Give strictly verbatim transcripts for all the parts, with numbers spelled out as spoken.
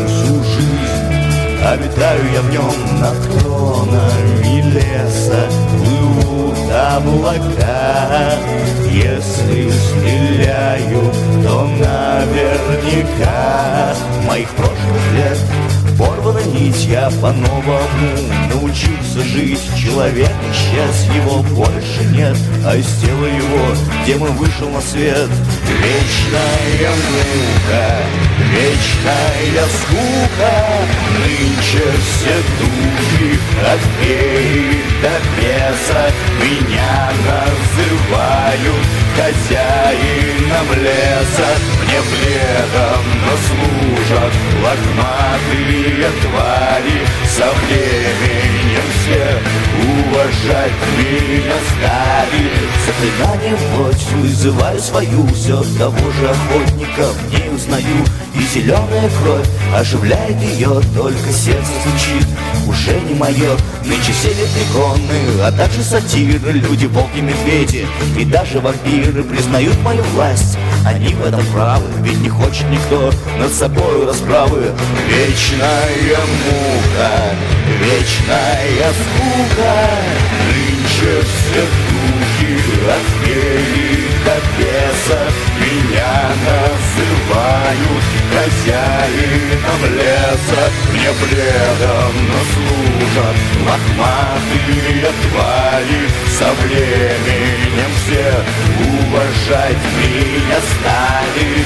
всю жизнь. Обитаю я в нем над кронами леса, плывут облака. Если стреляю, то наверняка моих прошлых лет порвана нить, я по-новому научился жить. Человек исчез, его больше нет, а из тела его демон вышел на свет. Вечная мука, вечная скука, нынче все духи от феи до беса меня называют хозяином леса. Мне преданно служат лохматые твари, со временем все уважать меня стали. Заклинанием плоть вызываю свою, все того же охотника в ней узнаю. И зеленая кровь оживляет ее, только сердце звучит уже не мое. Нынче все лепреконы, а также сатиры, люди, волки, медведи и даже вампиры признают мою власть. Они в этом правы, ведь не хочет никто над собой расправы. Вечная мука, вечная скука, нынче все духи от феи до беса меня называют хозяином леса. Мне преданно служат лохматые твари, со временем все уважать меня стали.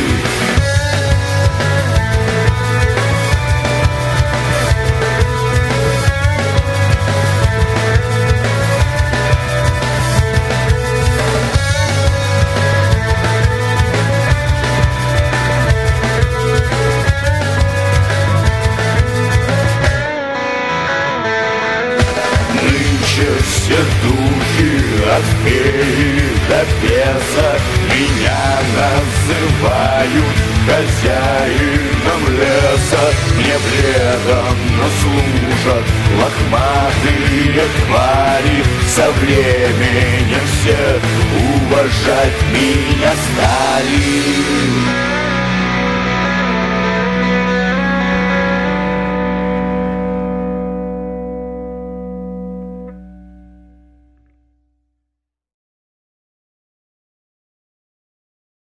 Все духи от феи до беса меня называют хозяином леса. Мне преданно служат лохматые твари, со временем все уважать меня стали.